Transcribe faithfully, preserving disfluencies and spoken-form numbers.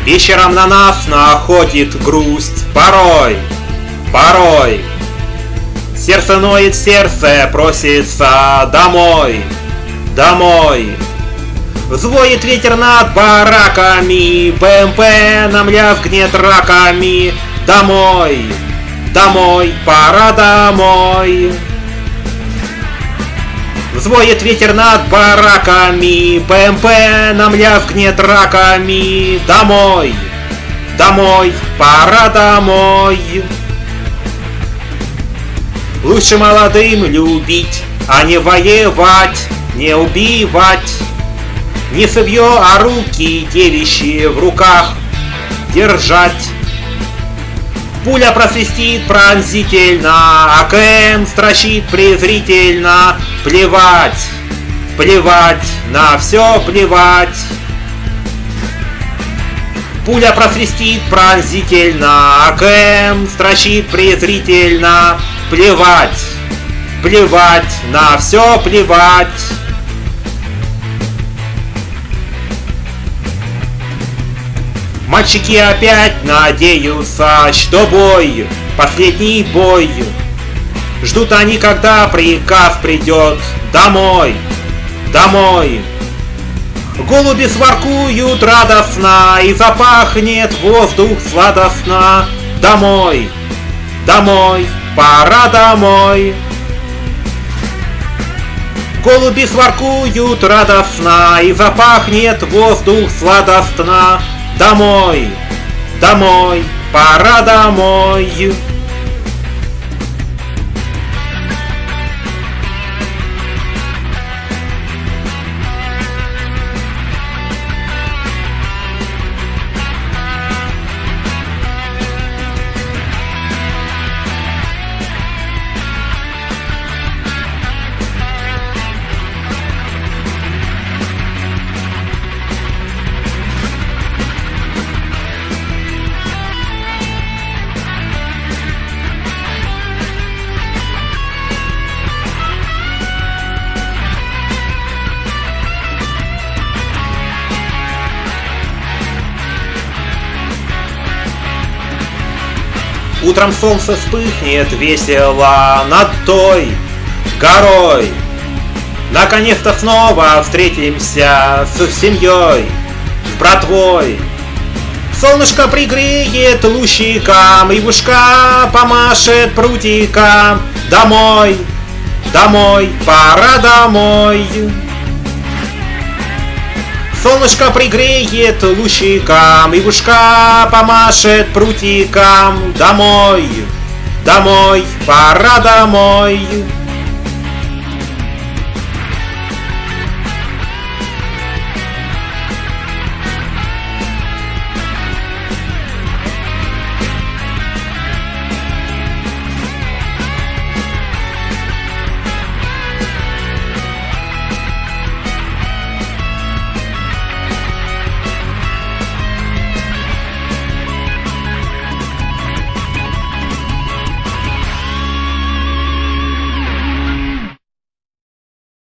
Вечером на нас находит грусть, порой, порой. Сердце ноет, сердце просится домой, домой. Взвоет ветер над бараками, БМП нам лязгнет раками. Домой, домой, пора домой. Взвоет ветер над бараками, БМП нам лязгнет раками. Домой, домой, пора домой. Лучше молодым любить, а не воевать, не убивать. Не сывье, а руки девичьи в руках держать. Пуля просвистит пронзительно, АКМ строчит презрительно. Плевать, плевать, на все плевать. Пуля просвистит пронзительно, АКМ строчит презрительно. Плевать, плевать, на все плевать. Мальчики опять надеются, что бой, последний бой. Ждут они, когда приказ придет. Домой, домой. Голуби своркуют радостно, и запахнет воздух сладостно. Домой, домой, пора домой. Голуби своркуют радостно, и запахнет воздух сладостно. Домой, домой, пора домой. Утром солнце вспыхнет весело над той горой. Наконец-то снова встретимся с семьей, с братвой. Солнышко пригреет лучиком, и вышка помашет прутиком. Домой, домой, пора домой. Солнышко пригреет лучиком, и вышка помашет прутиком. Домой, домой, пора домой.